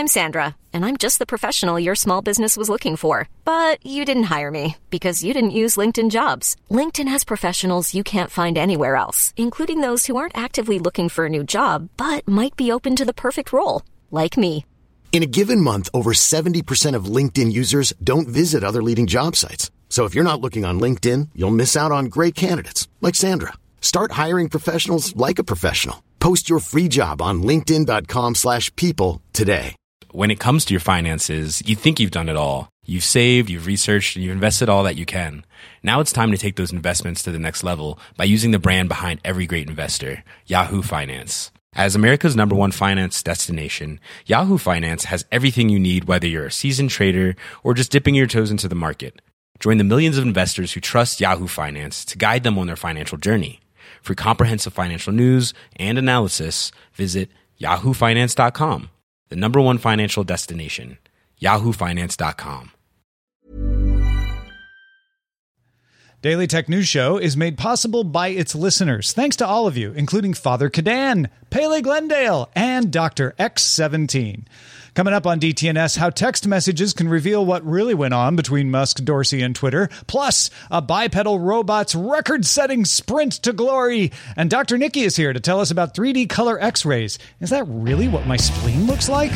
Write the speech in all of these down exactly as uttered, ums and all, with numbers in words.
I'm Sandra, and I'm just the professional your small business was looking for. But you didn't hire me because you didn't use LinkedIn Jobs. LinkedIn has professionals you can't find anywhere else, including those who aren't actively looking for a new job, but might be open to the perfect role, like me. In a given month, over seventy percent of LinkedIn users don't visit other leading job sites. So if you're not looking on LinkedIn, you'll miss out on great candidates like Sandra. Start hiring professionals like a professional. Post your free job on linkedin.com slash people today. When it comes to your finances, you think you've done it all. You've saved, you've researched, and you've invested all that you can. Now it's time to take those investments to the next level by using the brand behind every great investor, Yahoo Finance. As America's number one finance destination, Yahoo Finance has everything you need, whether you're a seasoned trader or just dipping your toes into the market. Join the millions of investors who trust Yahoo Finance to guide them on their financial journey. For comprehensive financial news and analysis, visit yahoo finance dot com, the number one financial destination, yahoo finance dot com. Daily Tech News Show is made possible by its listeners. Thanks to all of you, including Father Cadan, Pele Glendale, and Doctor X seventeen. Coming up on D T N S, how text messages can reveal what really went on between Musk, Dorsey, and Twitter. Plus, a bipedal robot's record-setting sprint to glory. And Doctor Nikki is here to tell us about three D color X-rays. Is that really what my spleen looks like?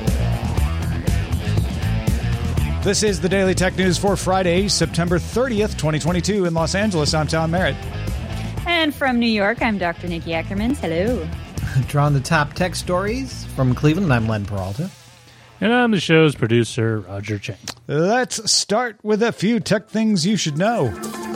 This is the Daily Tech News for Friday, September thirtieth, twenty twenty-two. In Los Angeles, I'm Tom Merritt. And from New York, I'm Doctor Nikki Ackermans. Hello. Drawing the top tech stories from Cleveland, I'm Len Peralta. And I'm the show's producer, Roger Chang. Let's start with a few tech things you should know.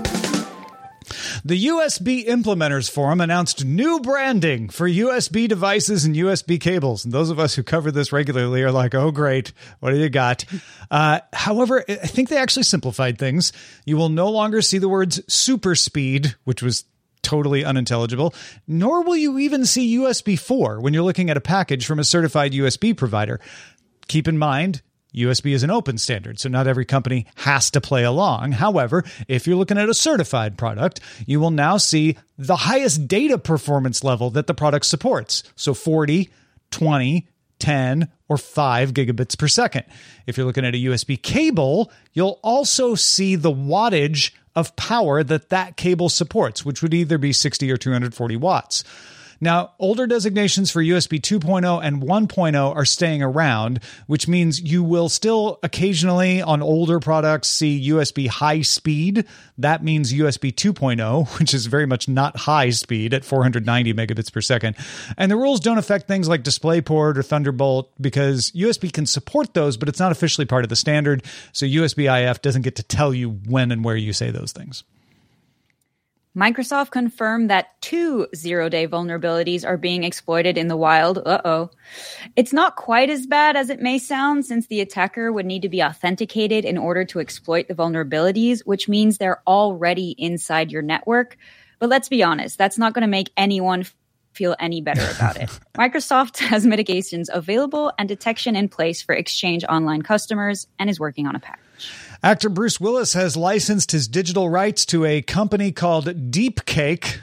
The U S B Implementers Forum announced new branding for U S B devices and U S B cables. And those of us who cover this regularly are like, oh, great. What do you got? Uh, however, I think they actually simplified things. You will no longer see the words super speed, which was totally unintelligible, nor will you even see U S B four when you're looking at a package from a certified U S B provider. Keep in mind, U S B is an open standard, so not every company has to play along. However, if you're looking at a certified product, you will now see the highest data performance level that the product supports. So forty, twenty, ten, or five gigabits per second. If you're looking at a U S B cable, you'll also see the wattage of power that that cable supports, which would either be sixty or two hundred forty watts. Now, older designations for U S B two point oh and one point oh are staying around, which means you will still occasionally on older products see U S B high speed. That means U S B two point oh, which is very much not high speed at four hundred ninety megabits per second. And the rules don't affect things like DisplayPort or Thunderbolt because U S B can support those, but it's not officially part of the standard. So U S B I F doesn't get to tell you when and where you say those things. Microsoft confirmed that two zero-day vulnerabilities are being exploited in the wild. Uh-oh. It's not quite as bad as it may sound, since the attacker would need to be authenticated in order to exploit the vulnerabilities, which means they're already inside your network. But let's be honest, that's not going to make anyone feel any better about it. Microsoft has mitigations available and detection in place for Exchange Online customers and is working on a patch. Actor Bruce Willis has licensed his digital rights to a company called Deepcake.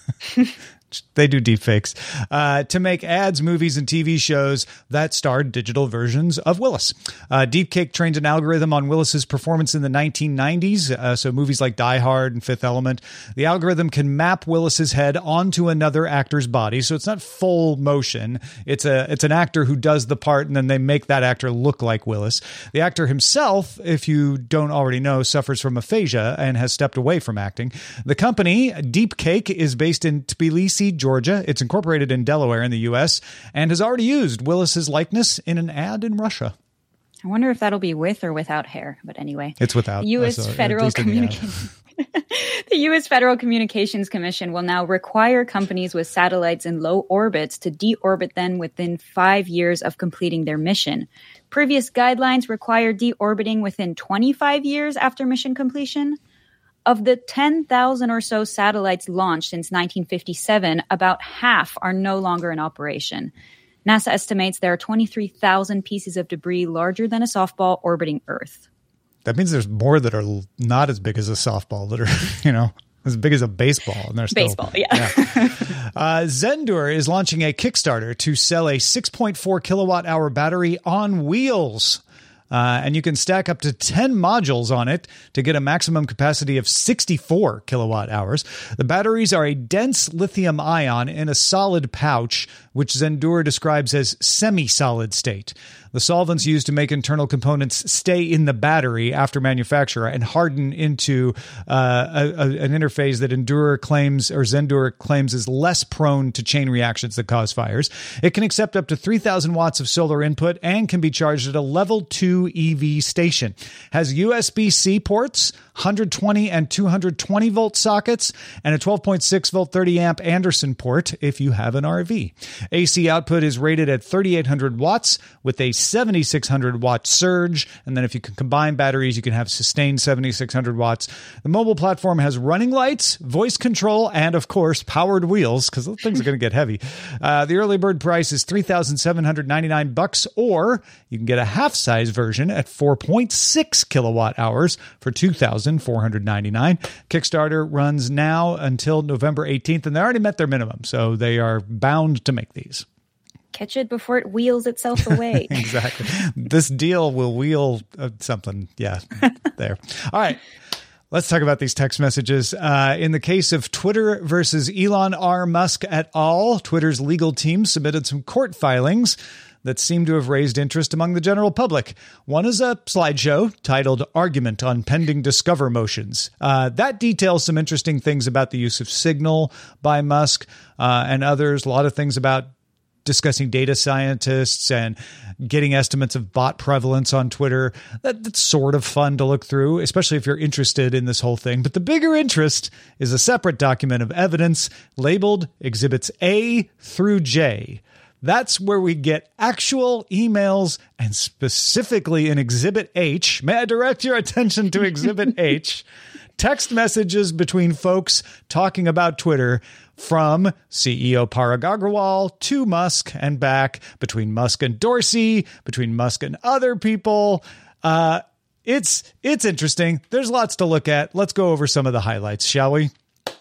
They do deepfakes uh, to make ads, movies, and T V shows that star digital versions of Willis. Uh, Deepcake trained an algorithm on Willis's performance in the nineteen nineties, uh, so movies like Die Hard and Fifth Element. The algorithm can map Willis's head onto another actor's body, so it's not full motion. It's a it's an actor who does the part, and then they make that actor look like Willis. The actor himself, if you don't already know, suffers from aphasia and has stepped away from acting. The company, Deepcake, is based in Tbilisi, Georgia. It's incorporated in Delaware in the U S and has already used Willis's likeness in an ad in Russia. I wonder if that'll be with or without hair, but anyway. It's without. The U S so, Federal Communications The U S Federal Communications Commission will now require companies with satellites in low orbits to deorbit them within five years of completing their mission. Previous guidelines require deorbiting within twenty-five years after mission completion. Of the ten thousand or so satellites launched since nineteen fifty-seven, about half are no longer in operation. NASA estimates there are twenty-three thousand pieces of debris larger than a softball orbiting Earth. That means there's more that are not as big as a softball that are, you know. as big as a baseball. And they're still, baseball, yeah. yeah. uh, Zendur is launching a Kickstarter to sell a six point four kilowatt hour battery on wheels. Uh, and you can stack up to ten modules on it to get a maximum capacity of sixty-four kilowatt hours. The batteries are a dense lithium ion in a solid pouch, which Zendur describes as semi-solid state. The solvents used to make internal components stay in the battery after manufacture and harden into uh, a, a, an interface that Endure claims, or Zendur claims, is less prone to chain reactions that cause fires. It can accept up to three thousand watts of solar input and can be charged at a level two E V station. Has U S B-C ports, one hundred twenty and two hundred twenty volt sockets, and a twelve point six volt thirty amp Anderson port if you have an R V. A C output is rated at thirty-eight hundred watts with a seventy-six hundred watt surge, and then if you can combine batteries, you can have sustained seventy-six hundred watts. The mobile platform has running lights, voice control, and of course, powered wheels, because those things are going to get heavy. Uh, the early bird price is three thousand seven hundred ninety-nine bucks, or you can get a half-size version at four point six kilowatt hours for two thousand four hundred ninety-nine dollars. Kickstarter runs now until November eighteenth, and they already met their minimum, so they are bound to make these. Catch it before it wheels itself away. Exactly. This deal will wheel uh, something. Yeah, there. All right. Let's talk about these text messages. Uh, in the case of Twitter versus Elon R. Musk et al., Twitter's legal team submitted some court filings that seem to have raised interest among the general public. One is a slideshow titled Argument on Pending Discover Motions. Uh, that details some interesting things about the use of Signal by Musk uh, and others, a lot of things about discussing data scientists and getting estimates of bot prevalence on Twitter. That, that's sort of fun to look through, especially if you're interested in this whole thing. But the bigger interest is a separate document of evidence labeled Exhibits A through J. That's where we get actual emails, and specifically in Exhibit H. May I direct your attention to Exhibit H? Text messages between folks talking about Twitter from C E O Parag Agrawal to Musk and back, between Musk and Dorsey, between Musk and other people. Uh, it's it's interesting. There's lots to look at. Let's go over some of the highlights, shall we?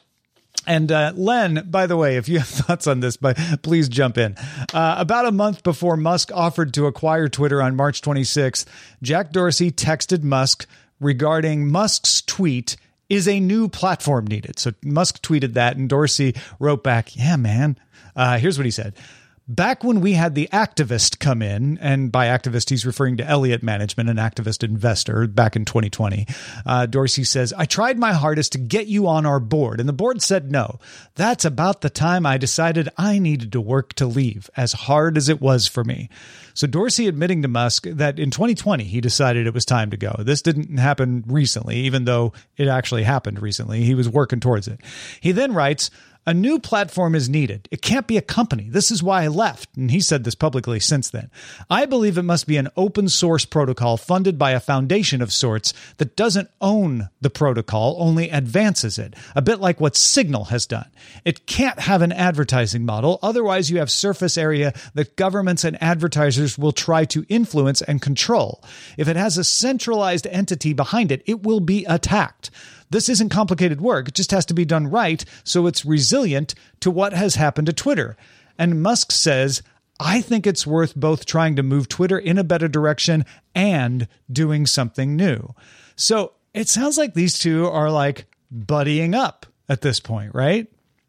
And uh, Len, by the way, if you have thoughts on this, but please jump in. Uh, about a month before Musk offered to acquire Twitter on March twenty-sixth, Jack Dorsey texted Musk regarding Musk's tweet, "Is a new platform needed?" So Musk tweeted that, and Dorsey wrote back, "Yeah, man." Uh, here's what he said. "Back when we had the activist come in," and by activist, he's referring to Elliott Management, an activist investor, back in twenty twenty. Uh, Dorsey says, "I tried my hardest to get you on our board, and the board said no. That's about the time I decided I needed to work to leave, as hard as it was for me." So Dorsey admitting to Musk that in twenty twenty, he decided it was time to go. This didn't happen recently, even though it actually happened recently. He was working towards it. He then writes, "A new platform is needed. It can't be a company. This is why I left." And he said this publicly since then. "I believe it must be an open source protocol funded by a foundation of sorts that doesn't own the protocol, only advances it, a bit like what Signal has done. It can't have an advertising model. Otherwise, you have surface area that governments and advertisers will try to influence and control. If it has a centralized entity behind it, it will be attacked. This isn't complicated work. It just has to be done right so it's resilient to what has happened to Twitter." And Musk says, "I think it's worth both trying to move Twitter in a better direction and doing something new." So it sounds like these two are like buddying up at this point, right?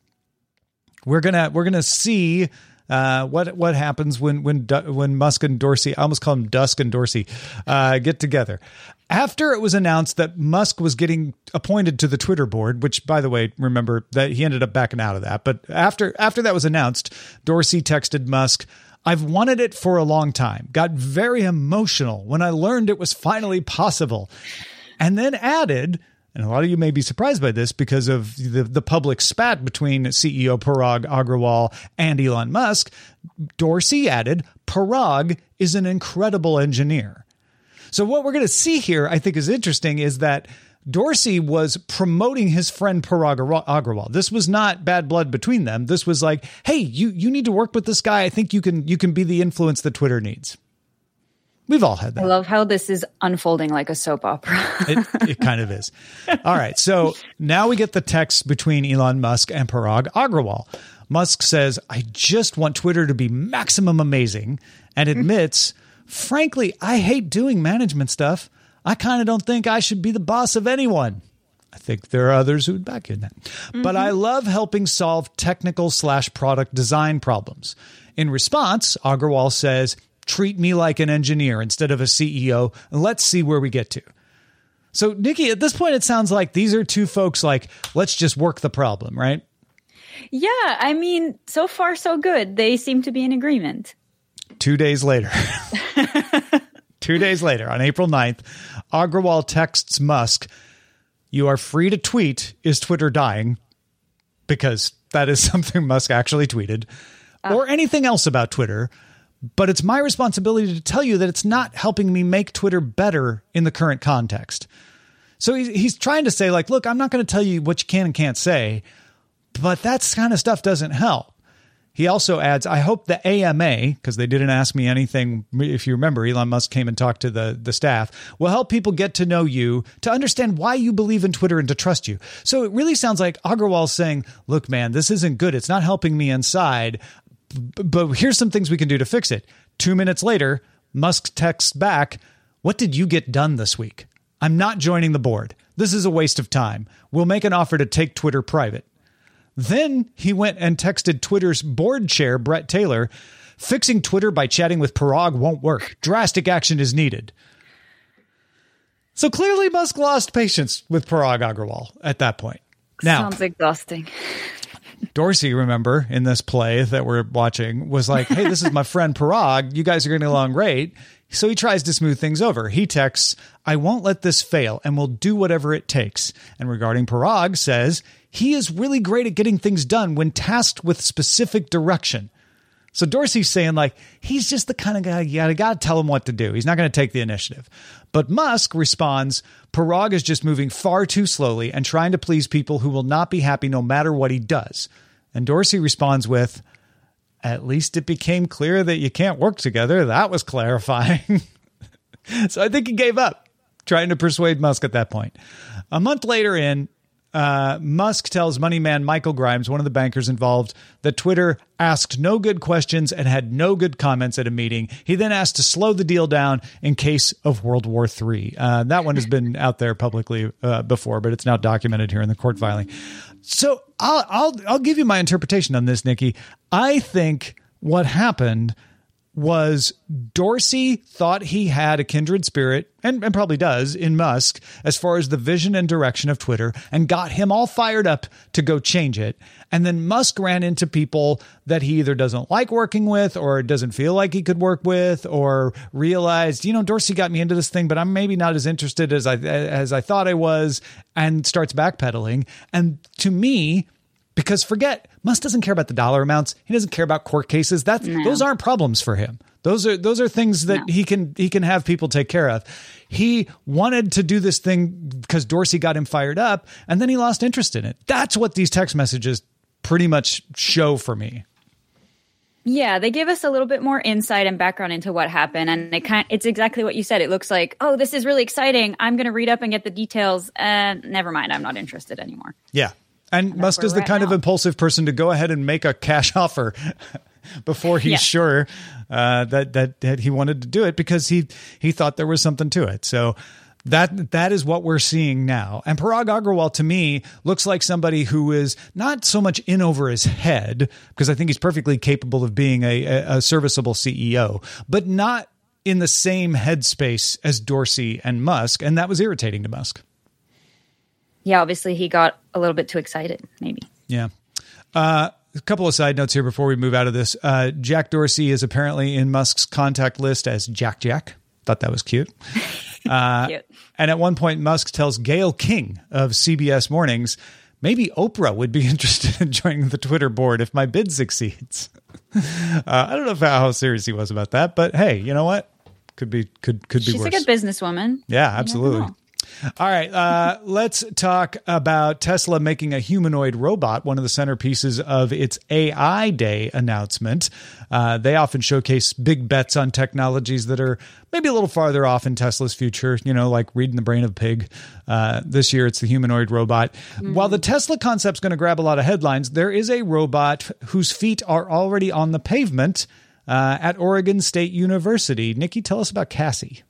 We're gonna we're gonna see Uh, what what happens when when when Musk and Dorsey, I almost call them Dusk and Dorsey, uh, get together. After it was announced that Musk was getting appointed to the Twitter board, which, by the way, remember that he ended up backing out of that. But after after that was announced, Dorsey texted Musk, "I've wanted it for a long time. Got very emotional when I learned it was finally possible." And then added, and a lot of you may be surprised by this because of the, the public spat between C E O Parag Agrawal and Elon Musk, Dorsey added, "Parag is an incredible engineer." So what we're going to see here, I think is interesting, is that Dorsey was promoting his friend Parag Agrawal. This was not bad blood between them. This was like, hey, you, you need to work with this guy. I think you can you can be the influence that Twitter needs. We've all had that. I love how this is unfolding like a soap opera. it, it kind of is. All right. So now we get the text between Elon Musk and Parag Agrawal. Musk says, I just want Twitter to be maximum amazing, and admits, frankly, I hate doing management stuff. I kind of don't think I should be the boss of anyone. I think there are others who would back you in that. Mm-hmm. But I love helping solve technical slash product design problems. In response, Agrawal says, treat me like an engineer instead of a C E O, and let's see where we get to. So, Nikki, at this point, it sounds like these are two folks like, let's just work the problem, right? Yeah, I mean, so far so good. They seem to be in agreement. Two days later. Two days later, on April ninth, Agrawal texts Musk, you are free to tweet, is Twitter dying? Because that is something Musk actually tweeted. Uh. Or anything else about Twitter. But it's my responsibility to tell you that it's not helping me make Twitter better in the current context. So he's, he's trying to say, like, look, I'm not going to tell you what you can and can't say, but that kind of stuff doesn't help. He also adds, I hope the A M A, because they didn't ask me anything. If you remember, Elon Musk came and talked to the, the staff, will help people get to know you, to understand why you believe in Twitter and to trust you. So it really sounds like Agrawal's saying, look, man, this isn't good. It's not helping me inside. But here's some things we can do to fix it. Two minutes later, Musk texts back, what did you get done this week? I'm not joining the board. This is a waste of time. We'll make an offer to take Twitter private. Then he went and texted Twitter's board chair, Brett Taylor, fixing Twitter by chatting with Parag won't work. Drastic action is needed. So clearly Musk lost patience with Parag Agrawal at that point. Now, sounds exhausting. Dorsey, remember, in this play that we're watching, was like, hey, this is my friend Parag. You guys are getting along great. So he tries to smooth things over. He texts, I won't let this fail and will do whatever it takes. And regarding Parag, says, he is really great at getting things done when tasked with specific direction. So Dorsey's saying, like, he's just the kind of guy you got to tell him what to do. He's not going to take the initiative. But Musk responds, Parag is just moving far too slowly and trying to please people who will not be happy no matter what he does. And Dorsey responds with, at least it became clear that you can't work together. That was clarifying. So I think he gave up trying to persuade Musk at that point. A month later in, Uh, Musk tells money man Michael Grimes, one of the bankers involved, that Twitter asked no good questions and had no good comments at a meeting. He then asked to slow the deal down in case of World War Three. Uh, that one has been out there publicly uh, before, but it's now documented here in the court filing. So I'll, I'll, I'll give you my interpretation on this, Nikki. I think what happened was Dorsey thought he had a kindred spirit, and, and probably does, in Musk, as far as the vision and direction of Twitter, and got him all fired up to go change it. And then Musk ran into people that he either doesn't like working with or doesn't feel like he could work with, or realized, you know, Dorsey got me into this thing, but I'm maybe not as interested as I, as I thought I was, and starts backpedaling. And to me, because forget, Musk doesn't care about the dollar amounts. He doesn't care about court cases. That's no. Those aren't problems for him. Those are those are things that no. he can he can have people take care of. He wanted to do this thing because Dorsey got him fired up, and then he lost interest in it. That's what these text messages pretty much show for me. Yeah, they give us a little bit more insight and background into what happened, and it kind it's exactly what you said. It looks like, oh, this is really exciting. I'm going to read up and get the details. And uh, never mind, I'm not interested anymore. Yeah. And, and Musk is the kind now. of impulsive person to go ahead and make a cash offer before he's yeah. sure uh, that, that that he wanted to do it, because he he thought there was something to it. So that that is what we're seeing now. And Parag Agrawal, to me, looks like somebody who is not so much in over his head, because I think he's perfectly capable of being a, a, a serviceable C E O, but not in the same headspace as Dorsey and Musk. And that was irritating to Musk. Yeah, obviously he got a little bit too excited, maybe. Yeah. Uh, a couple of side notes here before we move out of this. Uh, Jack Dorsey is apparently in Musk's contact list as Jack Jack. Thought that was cute. Uh, cute. And at one point, Musk tells Gayle King of C B S Mornings, maybe Oprah would be interested in joining the Twitter board if my bid succeeds. uh, I don't know if, how serious he was about that, but hey, you know what? Could be, could, could be She's worse. She's a good businesswoman. Yeah, absolutely. All right, uh, let's talk about Tesla making a humanoid robot, one of the centerpieces of its A I Day announcement. Uh, they often showcase big bets on technologies that are maybe a little farther off in Tesla's future, you know, like reading the brain of a pig. Uh, this year, it's the humanoid robot. Mm-hmm. While the Tesla concept's going to grab a lot of headlines, there is a robot whose feet are already on the pavement uh, at Oregon State University. Nikki, tell us about Cassie.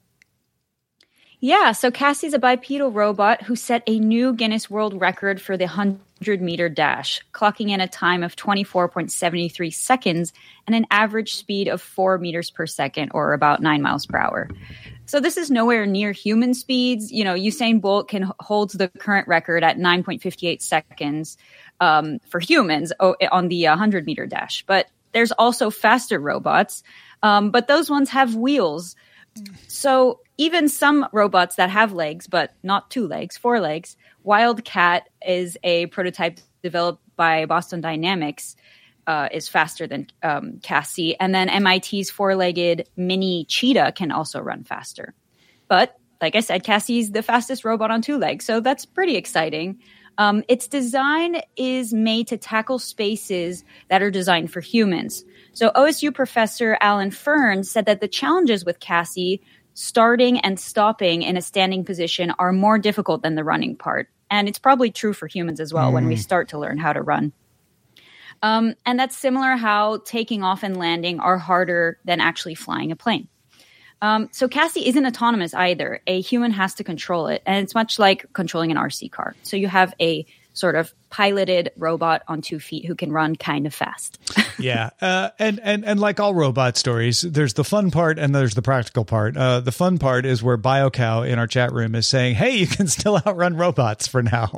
Yeah, so Cassie's a bipedal robot who set a new Guinness World Record for the one hundred meter dash, clocking in a time of twenty-four point seven three seconds and an average speed of four meters per second, or about nine miles per hour. So this is nowhere near human speeds. You know, Usain Bolt can holds the current record at nine point five eight seconds um, for humans on the one hundred meter dash. But there's also faster robots, um, but those ones have wheels. So even some robots that have legs, but not two legs, four legs, Wildcat is a prototype developed by Boston Dynamics, uh, is faster than um, Cassie. And then M I T's four-legged mini Cheetah can also run faster. But like I said, Cassie's the fastest robot on two legs, so that's pretty exciting. Um, its design is made to tackle spaces that are designed for humans. So O S U professor Alan Fern said that the challenges with Cassie, starting and stopping in a standing position, are more difficult than the running part. And it's probably true for humans as well mm. when we start to learn how to run. Um, and that's similar how taking off and landing are harder than actually flying a plane. Um, so Cassie isn't autonomous either. A human has to control it. And it's much like controlling an R C car. So you have a sort of piloted robot on two feet who can run kind of fast. yeah. Uh, and, and, and like all robot stories, there's the fun part and there's the practical part. Uh, the fun part is where BioCow in our chat room is saying, hey, you can still outrun robots for now.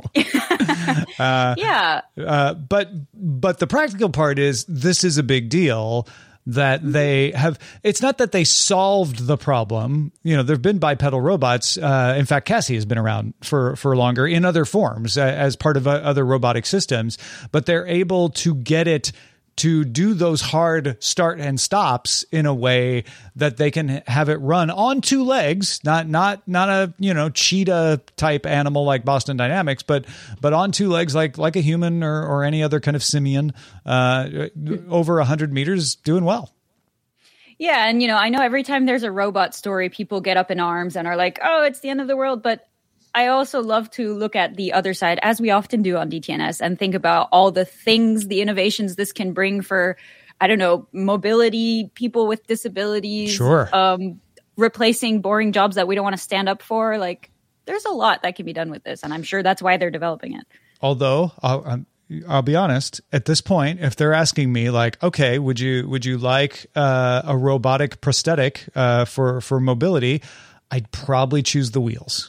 uh, yeah. Uh, but, but the practical part is this is a big deal. That they have, it's not that they solved the problem. You know, there've been bipedal robots. Uh, in fact, Cassie has been around for, for longer in other forms uh, as part of uh, other robotic systems, but they're able to get it to do those hard start and stops in a way that they can have it run on two legs, not, not, not a, you know, cheetah type animal like Boston Dynamics, but, but on two legs, like, like a human or, or any other kind of simian, uh, over a hundred meters doing well. Yeah. And, you know, I know every time there's a robot story, people get up in arms and are like, oh, it's the end of the world. But I also love to look at the other side, as we often do on D T N S, and think about all the things, the innovations this can bring for, I don't know, mobility, people with disabilities, sure, um, replacing boring jobs that we don't want to stand up for. Like, there's a lot that can be done with this, and I'm sure that's why they're developing it. Although, I'll, um, I'll be honest, at this point, if they're asking me, like, okay, would you would you like uh, a robotic prosthetic uh, for for mobility? I'd probably choose the wheels.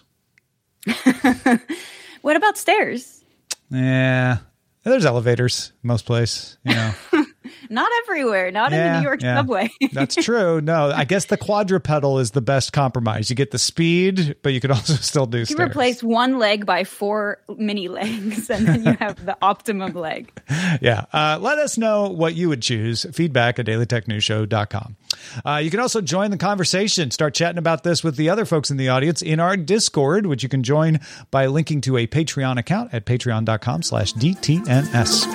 What about stairs? Yeah, there's elevators most places, you know. Not everywhere, not yeah, in the New York yeah. subway. That's true. No, I guess the quadrupedal is the best compromise. You get the speed, but you could also still do you stairs. You replace one leg by four mini legs, and then you have the optimum leg. Yeah. Uh, let us know what you would choose. Feedback at daily tech news show dot com. Uh, you can also join the conversation. Start chatting about this with the other folks in the audience in our Discord, which you can join by linking to a Patreon account at patreon dot com slash D T N S.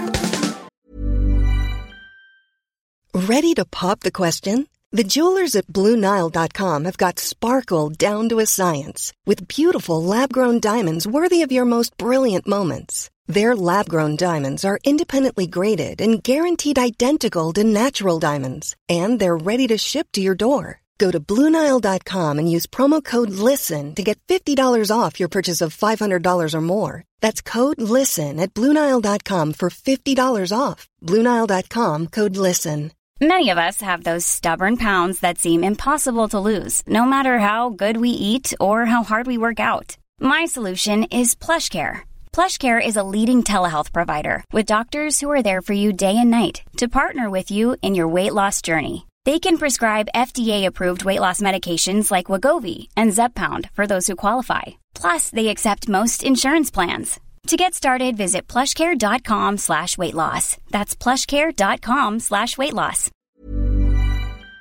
Ready to pop the question? The jewelers at Blue Nile dot com have got sparkle down to a science with beautiful lab-grown diamonds worthy of your most brilliant moments. Their lab-grown diamonds are independently graded and guaranteed identical to natural diamonds, and they're ready to ship to your door. Go to Blue Nile dot com and use promo code LISTEN to get fifty dollars off your purchase of five hundred dollars or more. That's code LISTEN at Blue Nile dot com for fifty dollars off. Blue Nile dot com, code LISTEN. Many of us have those stubborn pounds that seem impossible to lose, no matter how good we eat or how hard we work out. My solution is PlushCare. PlushCare is a leading telehealth provider with doctors who are there for you day and night to partner with you in your weight loss journey. They can prescribe F D A-approved weight loss medications like Wegovy and Zepbound for those who qualify. Plus, they accept most insurance plans. To get started, visit plushcare.com slash weight loss. That's plushcare.com slash weight loss.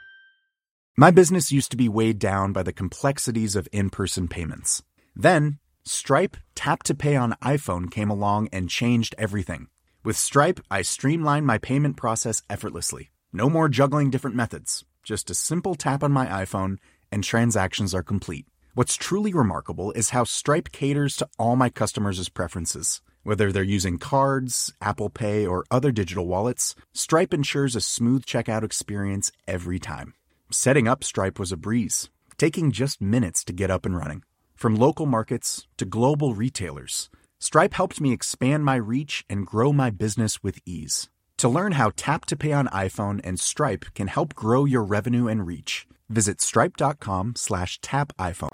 My business used to be weighed down by the complexities of in-person payments. Then, Stripe Tap to Pay on iPhone came along and changed everything. With Stripe, I streamlined my payment process effortlessly. No more juggling different methods. Just a simple tap on my iPhone and transactions are complete. What's truly remarkable is how Stripe caters to all my customers' preferences. Whether they're using cards, Apple Pay, or other digital wallets, Stripe ensures a smooth checkout experience every time. Setting up Stripe was a breeze, taking just minutes to get up and running. From local markets to global retailers, Stripe helped me expand my reach and grow my business with ease. To learn how Tap to Pay on iPhone and Stripe can help grow your revenue and reach, visit stripe.com slash tap iPhone.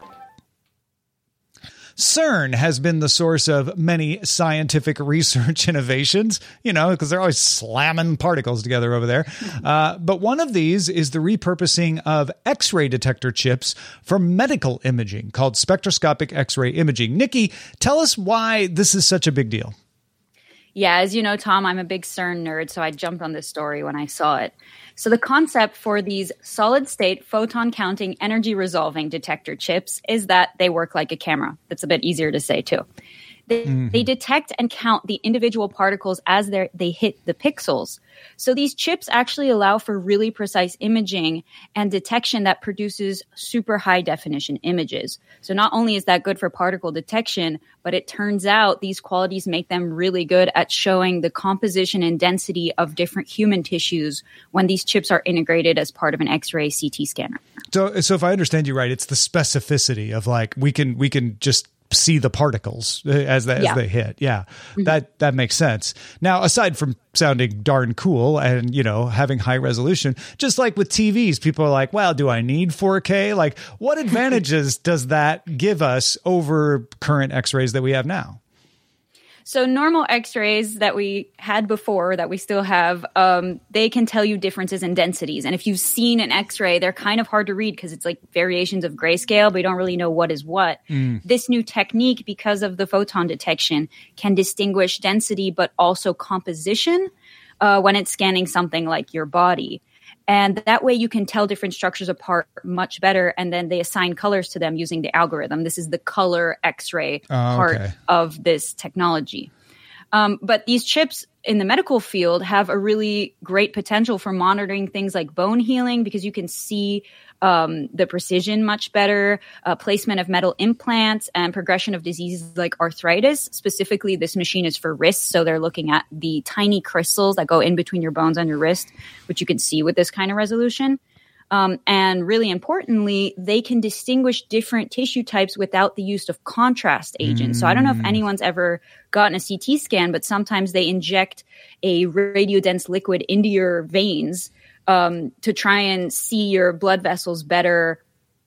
CERN has been the source of many scientific research innovations, you know, because they're always slamming particles together over there. Uh, but one of these is the repurposing of X-ray detector chips for medical imaging called spectroscopic X-ray imaging. Nikki, tell us why this is such a big deal. Yeah, as you know, Tom, I'm a big CERN nerd, so I jumped on this story when I saw it. So the concept for these solid-state photon-counting energy-resolving detector chips is that they work like a camera. That's a bit easier to say, too. They, mm-hmm. they detect and count the individual particles as they hit the pixels. So these chips actually allow for really precise imaging and detection that produces super high definition images. So not only is that good for particle detection, but it turns out these qualities make them really good at showing the composition and density of different human tissues when these chips are integrated as part of an X-ray C T scanner. So, so if I understand you right, it's the specificity of like, we can, we can just see the particles as they, yeah. as they hit. Yeah, mm-hmm. that, that makes sense. Now, aside from sounding darn cool and, you know, having high resolution, just like with T Vs, people are like, well, do I need four K? Like, what advantages does that give us over current X-rays that we have now? So normal X-rays that we had before, that we still have, um, they can tell you differences in densities. And if you've seen an X-ray, they're kind of hard to read because it's like variations of grayscale, but you don't really know what is what. Mm. This new technique, because of the photon detection, can distinguish density but also composition uh, when it's scanning something like your body. And that way you can tell different structures apart much better, and then they assign colors to them using the algorithm. This is the color X-ray oh, part okay. of this technology. Um, but these chips in the medical field have a really great potential for monitoring things like bone healing, because you can see um, the precision much better, uh, placement of metal implants, and progression of diseases like arthritis. Specifically, this machine is for wrists, so they're looking at the tiny crystals that go in between your bones on your wrist, which you can see with this kind of resolution. Um, and really importantly, they can distinguish different tissue types without the use of contrast agents. Mm. So I don't know if anyone's ever gotten a C T scan, but sometimes they inject a radiodense liquid into your veins um, to try and see your blood vessels better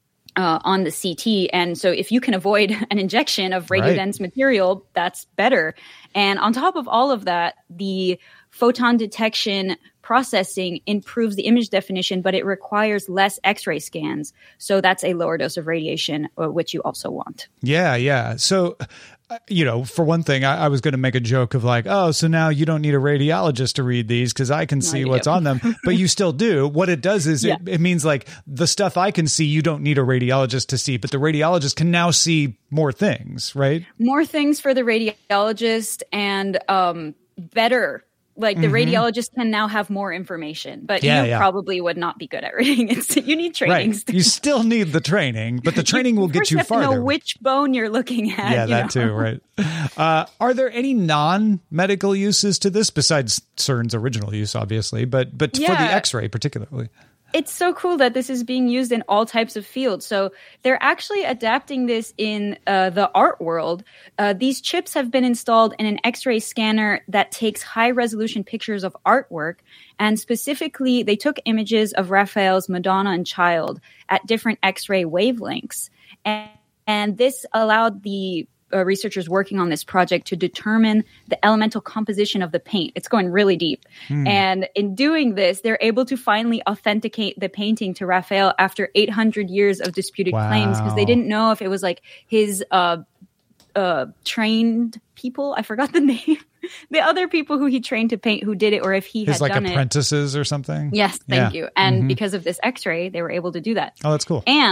uh, on the C T. And so if you can avoid an injection of radiodense right. material, that's better. And on top of all of that, the photon detection processing improves the image definition, but it requires less X-ray scans. So that's a lower dose of radiation, which you also want. Yeah, yeah. So, you know, for one thing, I, I was going to make a joke of like, oh, so now you don't need a radiologist to read these because I can no, see what's do. on them, but you still do. What it does is yeah. it, it means like the stuff I can see, you don't need a radiologist to see, but the radiologist can now see more things, right? More things for the radiologist and um, better. Like the mm-hmm. radiologist can now have more information, but yeah, you yeah. probably would not be good at reading it. So you need training. Right. You still need the training, but the training will get you, you have farther. To know which bone you're looking at. Yeah, that know? too, right. Uh, are there any non-medical uses to this besides CERN's original use, obviously, but but yeah. for the X-ray particularly? It's so cool that this is being used in all types of fields. So they're actually adapting this in uh, the art world. Uh, these chips have been installed in an X-ray scanner that takes high-resolution pictures of artwork. And specifically, they took images of Raphael's Madonna and Child at different X-ray wavelengths. And, and this allowed the Uh, researchers working on this project to determine the elemental composition of the paint. It's going really deep. Hmm. And in doing this, they're able to finally authenticate the painting to Raphael after eight hundred years of disputed wow. claims, because they didn't know if it was like his uh, uh, trained people. I forgot the name. The other people who he trained to paint who did it, or if he his had like done it. His like apprentices or something? Yes, thank yeah. you. And mm-hmm. because of this X-ray, they were able to do that. Oh, that's cool. And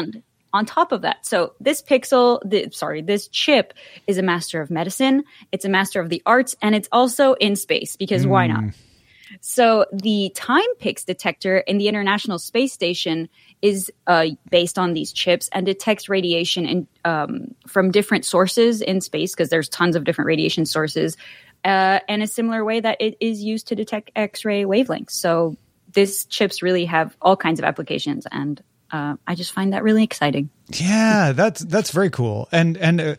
on top of that. So this pixel, the, sorry, this chip is a master of medicine. It's a master of the arts, and it's also in space because mm. why not? So the TimePix detector in the International Space Station is uh, based on these chips and detects radiation in, um, from different sources in space because there's tons of different radiation sources uh, in a similar way that it is used to detect X-ray wavelengths. So these chips really have all kinds of applications, and Uh, I just find that really exciting. Yeah, that's that's very cool. And and uh,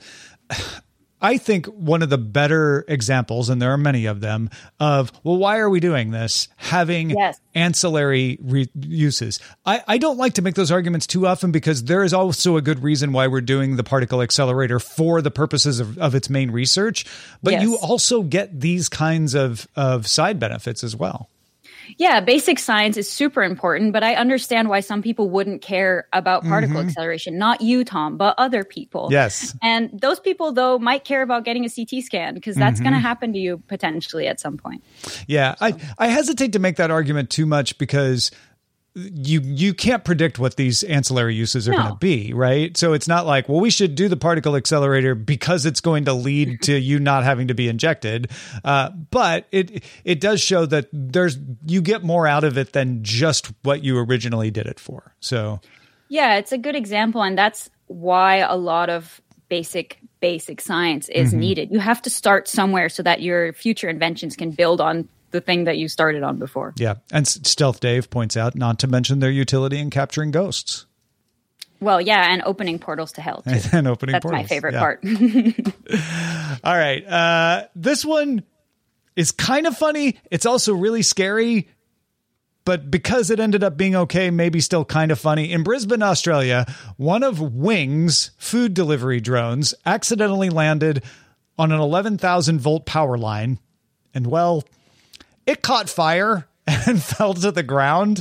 I think one of the better examples, and there are many of them, of, well, why are we doing this? Having yes. ancillary re- uses. I, I don't like to make those arguments too often because there is also a good reason why we're doing the particle accelerator for the purposes of, of its main research. But yes. you also get these kinds of, of side benefits as well. Yeah, basic science is super important, but I understand why some people wouldn't care about particle mm-hmm. acceleration. Not you, Tom, but other people. Yes. And those people, though, might care about getting a C T scan because that's mm-hmm. going to happen to you potentially at some point. Yeah, so. I, I hesitate to make that argument too much because you you can't predict what these ancillary uses are no. going to be, right? So it's not like, well, we should do the particle accelerator because it's going to lead to you not having to be injected. Uh, but it it does show that there's you get more out of it than just what you originally did it for. So yeah, it's a good example, and that's why a lot of basic basic science is mm-hmm. needed. You have to start somewhere so that your future inventions can build on the thing that you started on before. Yeah. And Stealth Dave points out, not to mention their utility in capturing ghosts. Well, yeah, and opening portals to hell, too. And, and opening That's portals. my favorite yeah. part. All right. Uh, this one is kind of funny. It's also really scary. But because it ended up being okay, maybe still kind of funny. In Brisbane, Australia, one of Wing's food delivery drones accidentally landed on an eleven thousand volt power line. And, well, it caught fire and fell to the ground.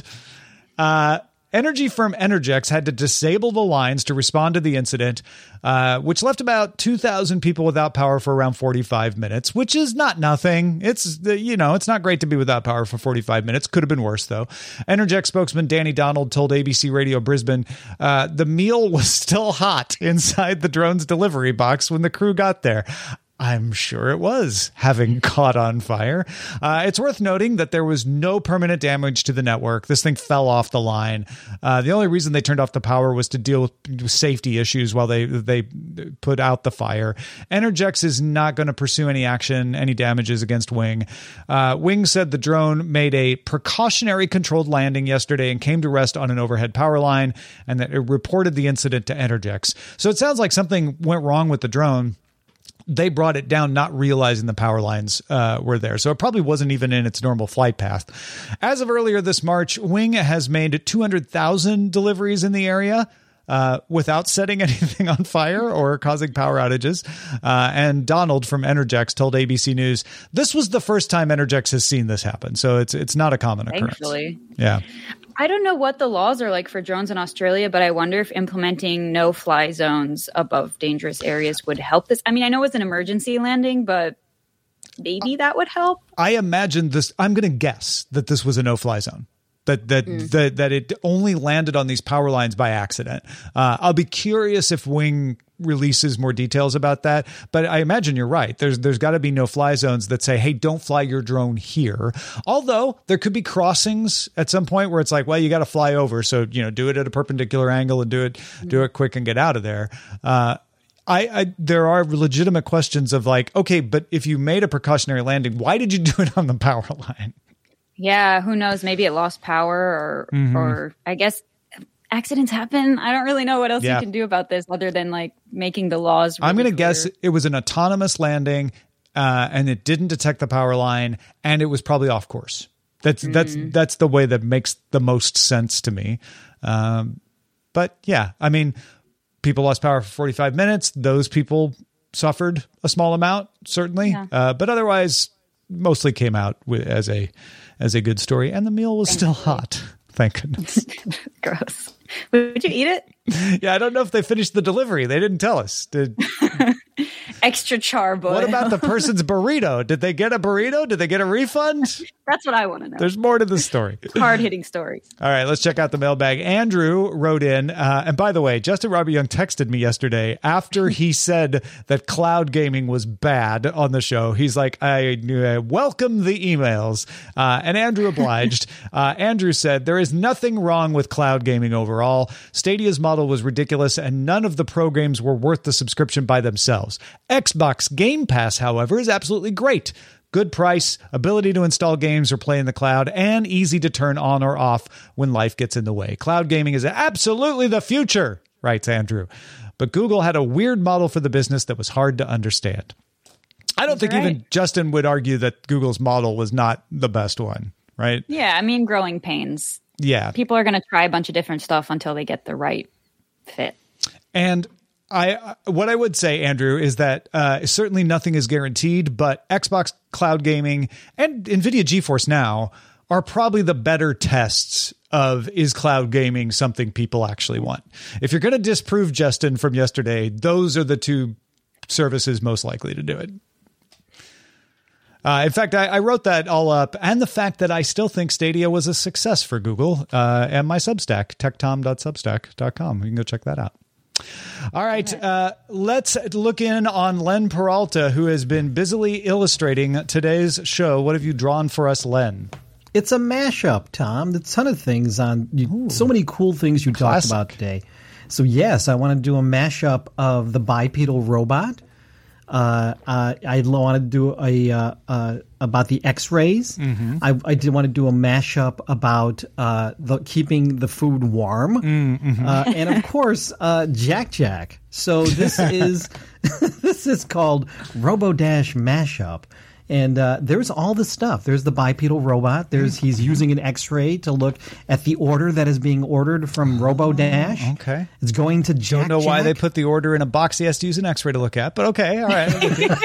Uh, energy firm Energex had to disable the lines to respond to the incident, uh, which left about two thousand people without power for around forty-five minutes, which is not nothing. It's, you know, it's not great to be without power for forty-five minutes. Could have been worse, though. Energex spokesman Danny Donald told A B C Radio Brisbane uh, the meal was still hot inside the drone's delivery box when the crew got there. I'm sure it was, having caught on fire. Uh, it's worth noting that there was no permanent damage to the network. This thing fell off the line. Uh, the only reason they turned off the power was to deal with safety issues while they they put out the fire. Energex is not going to pursue any action, any damages against Wing. Uh, Wing said the drone made a precautionary controlled landing yesterday and came to rest on an overhead power line, and that it reported the incident to Energex. So it sounds like something went wrong with the drone. They brought it down, not realizing the power lines uh, were there. So it probably wasn't even in its normal flight path. As of earlier this March, Wing has made two hundred thousand deliveries in the area uh, without setting anything on fire or causing power outages. Uh, and Donald from Energex told A B C News, this was the first time Energex has seen this happen. So it's it's not a common occurrence. Thankfully. Yeah. I don't know what the laws are like for drones in Australia, but I wonder if implementing no-fly zones above dangerous areas would help this. I mean, I know it's an emergency landing, but maybe that would help. I imagine this. I'm going to guess that this was a no-fly zone. That that, mm. that that it only landed on these power lines by accident. Uh, I'll be curious if Wing releases more details about that, but I imagine you're right. There's there's got to be no fly zones that say, hey, don't fly your drone here. Although there could be crossings at some point where it's like, well, you got to fly over, so you know, do it at a perpendicular angle and do it mm. do it quick and get out of there. Uh, I, I there are legitimate questions of like, okay, but if you made a precautionary landing, why did you do it on the power line? Yeah, who knows? Maybe it lost power or, mm-hmm. or I guess accidents happen. I don't really know what else yeah. you can do about this other than like making the laws really I'm going to guess it was an autonomous landing uh, and it didn't detect the power line and it was probably off course. That's mm-hmm. that's that's the way that makes the most sense to me. Um, but yeah, I mean, people lost power for forty-five minutes. Those people suffered a small amount, certainly. Yeah. Uh, but otherwise, mostly came out with, as a as a good story. And the meal was Thank still you. hot. Thank goodness. Gross. Would you eat it? Yeah, I don't know if they finished the delivery. They didn't tell us. Did Extra charboiled. What about the person's burrito? Did they get a burrito? Did they get a refund? That's what I want to know. There's more to the story. Hard-hitting story. All right, let's check out the mailbag. Andrew wrote in, uh, and by the way, Justin Robert Young texted me yesterday after he said that cloud gaming was bad on the show. He's like, I uh, welcome the emails. Uh, and Andrew obliged. uh, Andrew said, there is nothing wrong with cloud gaming overall. Stadia's model was ridiculous, and none of the pro games were worth the subscription by themselves. Xbox Game Pass, however, is absolutely great. Good price, ability to install games or play in the cloud, and easy to turn on or off when life gets in the way. Cloud gaming is absolutely the future, writes Andrew. But Google had a weird model for the business that was hard to understand. I don't That's think right. even Justin would argue that Google's model was not the best one, right? Yeah, I mean, growing pains. Yeah. People are going to try a bunch of different stuff until they get the right fit. And I, what I would say, Andrew, is that uh, certainly nothing is guaranteed, but Xbox Cloud Gaming and NVIDIA GeForce Now are probably the better tests of, is cloud gaming something people actually want? If you're going to disprove Justin from yesterday, those are the two services most likely to do it. Uh, in fact, I, I wrote that all up, and the fact that I still think Stadia was a success for Google, uh, and my Substack, tech tom dot substack dot com. You can go check that out. All right, uh, let's look in on Len Peralta, who has been busily illustrating today's show. What have you drawn for us, Len? It's a mashup, Tom. There's a ton of things on, you, so many cool things you Classic. talked about today. So yes, I want to do a mashup of the bipedal robot. Uh, uh, I want to do a uh, uh, about the X-rays. Mm-hmm. I, I did want to do a mashup about uh, the keeping the food warm, mm-hmm. uh, and of course, uh, Jack Jack. So this is this is called RoboDash Mashup. And uh, there's all the stuff. There's the bipedal robot. There's he's using an X-ray to look at the order that is being ordered from RoboDash. Oh, okay, it's going to Jack. Don't know Jack. why they put the order in a box. He has to use an X-ray to look at, but okay, all right.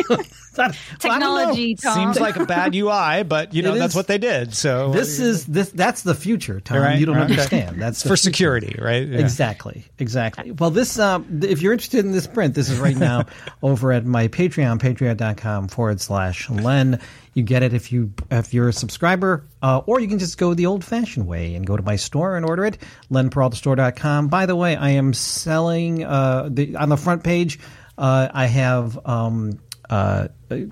Technology, Tom. Seems like a bad U I, but you know It that's is. what they did. So This is this. That's the future, Tom. Right, you don't right, understand. okay. That's It's the for future. security, right? Yeah. Exactly, exactly. Well, this um, if you're interested in this print, this is right now over at my Patreon, patreon.com forward slash Len. You get it if you if you're a subscriber, uh, or you can just go the old-fashioned way and go to my store and order it, len peralta store dot com. By the way, I am selling uh, the, on the front page. Uh, I have um, uh,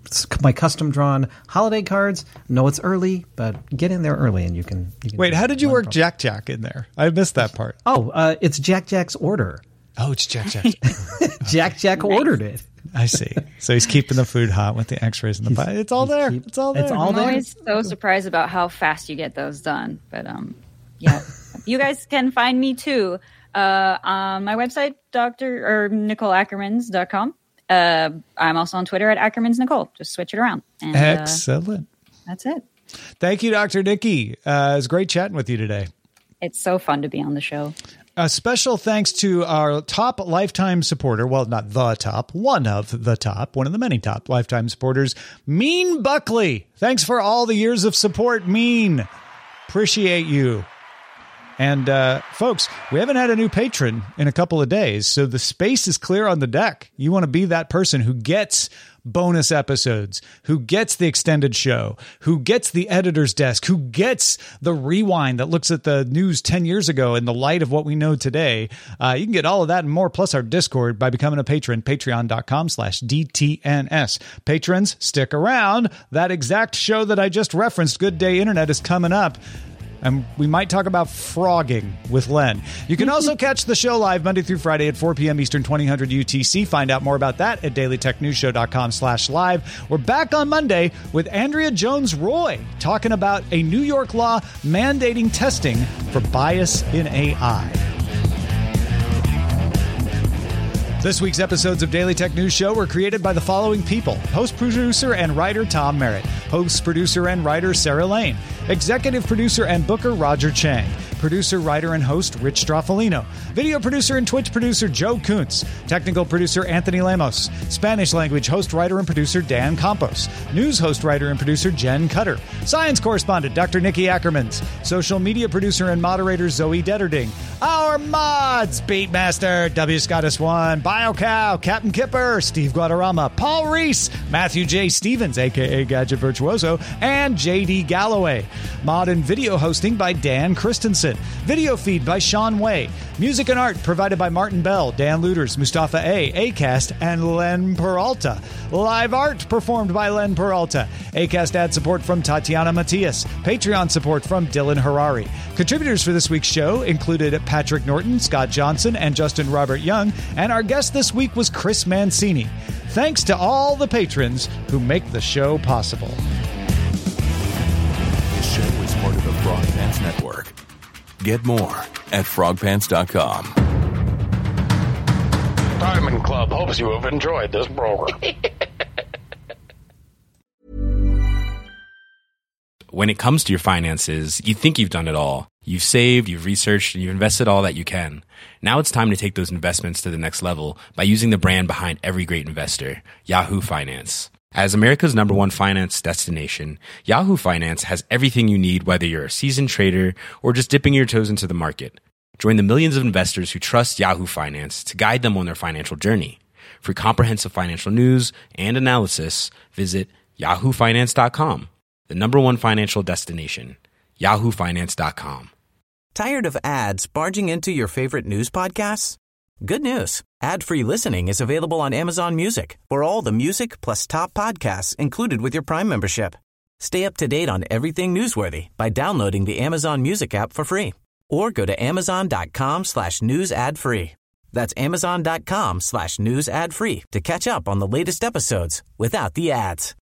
my custom-drawn holiday cards. No, it's early, but get in there early and you can. You can Wait, how did you work Jack Jack in there? I missed that part. Oh, uh, it's Jack Jack's order. Oh, it's Jack Jack. Jack Jack ordered it. I see. So he's keeping the food hot with the X-rays in the pie. It's all there. keep- it's all there. it's all I'm there. always so surprised about how fast you get those done. But um, yeah, you guys can find me too uh, on my website, Doctor or Nicole Ackermans dot com. Uh, I'm also on Twitter at Ackermans Nicole. Just switch it around. And, uh, Excellent. that's it. Thank you, Doctor Nikki. Uh, it was great chatting with you today. It's so fun to be on the show. A special thanks to our top lifetime supporter. Well, not the top, one of the top, one of the many top lifetime supporters, Mean Buckley. Thanks for all the years of support, Mean. Appreciate you. And uh, folks, we haven't had a new patron in a couple of days, so the space is clear on the deck. You want to be that person who gets bonus episodes, who gets the extended show, who gets the editor's desk, who gets the rewind that looks at the news ten years ago in the light of what we know today. Uh, you can get all of that and more, plus our Discord, by becoming a patron, patreon.com slash DTNS. Patrons, stick around. That exact show that I just referenced, Good Day Internet, is coming up. And we might talk about frogging with Len. You can also catch the show live Monday through Friday at four p.m. Eastern, twenty hundred U T C. Find out more about that at daily tech news show dot com slash live. We're back on Monday with Andrea Jones-Roy talking about a New York law mandating testing for bias in A I. This week's episodes of Daily Tech News Show were created by the following people. Host, producer, and writer Tom Merritt. Host, producer, and writer Sarah Lane. Executive producer and booker Roger Chang. Producer, writer, and host Rich Straffolino. Video producer and Twitch producer Joe Kuntz. Technical producer Anthony Lemos. Spanish language host, writer, and producer Dan Campos. News host, writer, and producer Jen Cutter. Science correspondent Doctor Nikki Ackermans. Social media producer and moderator Zoe Detterding. Our mods, Beatmaster, W. Scottus One, BioCow, Captain Kipper, Steve Guadarrama, Paul Reese, Matthew J. Stevens, a k a. Gadget Virtuoso, and J D. Galloway. Mod and video hosting by Dan Christensen. Video feed by Sean Way. Music and art provided by Martin Bell, Dan Looters, Mustafa A, Acast, and Len Peralta. Live art performed by Len Peralta. Acast ad support from Tatiana Matias. Patreon support from Dylan Harari. Contributors for this week's show included Patrick Norton, Scott Johnson, and Justin Robert Young, and our guest this week was Chris Mancini. Thanks to all the patrons who make the show possible. This show is part of the Frog Pants Network. Get more at frog pants dot com. Diamond Club hopes you have enjoyed this program. When it comes to your finances, you think you've done it all. You've saved, you've researched, and you've invested all that you can. Now it's time to take those investments to the next level by using the brand behind every great investor, Yahoo Finance. As America's number one finance destination, Yahoo Finance has everything you need, whether you're a seasoned trader or just dipping your toes into the market. Join the millions of investors who trust Yahoo Finance to guide them on their financial journey. For comprehensive financial news and analysis, visit yahoo finance dot com, the number one financial destination, yahoo finance dot com. Tired of ads barging into your favorite news podcasts? Good news. Ad-free listening is available on Amazon Music for all the music plus top podcasts included with your Prime membership. Stay up to date on everything newsworthy by downloading the Amazon Music app for free or go to amazon.com slash news ad free. That's amazon.com slash news ad free to catch up on the latest episodes without the ads.